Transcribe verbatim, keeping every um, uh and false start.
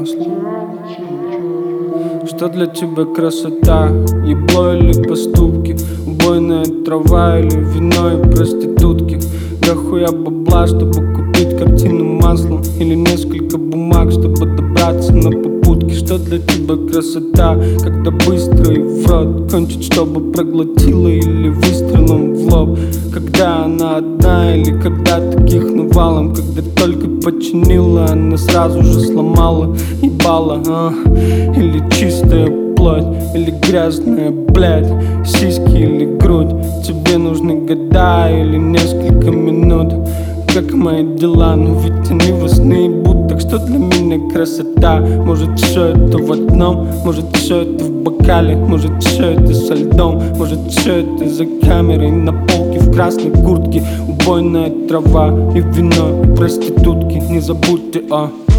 маслом. Что для тебя красота? Ебло или поступки? Убойная трава или вино и проститутки? Дохуя бабла, чтобы купить картину маслом, или несколько бумаг, чтобы добраться на попутки. Что для тебя красота? Когда быстро и в рот кончить, чтобы проглотила, или выстрелом в лоб? Когда она одна или когда таких навалом? Когда только починила, она сразу же сломала, ебала, а? Или чистая плоть, или грязная, блядь, сиськи или грудь? Тебе нужны года или несколько минут? Как мои дела, но ведь они вас наебут. Так что для меня красота? Может все это в одном, может все это в бокале, может все это со льдом, может все это за камерой на полке в красной куртке. Убойная трава и вино и проститутки, не забудьте о